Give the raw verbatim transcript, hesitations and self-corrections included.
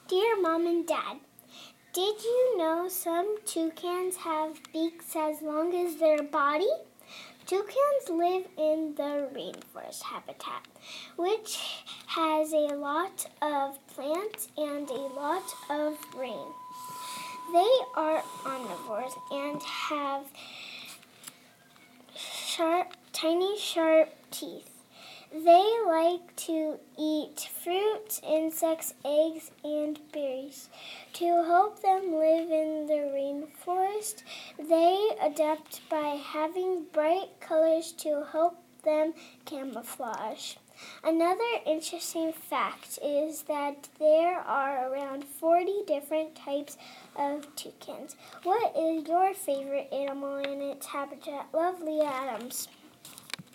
Dear Mom and Dad, did you know some toucans have beaks as long as their body? Toucans live in the rainforest habitat, which has a lot of plants and a lot of rain. They are omnivores and have sharp, tiny, sharp teeth. They like to eat fruits, insects, eggs, and berries. To help them live in the rainforest, they adapt by having bright colors to help them camouflage. Another interesting fact is that there are around forty different types of toucans. What is your favorite animal in its habitat? Love, Leah Adams.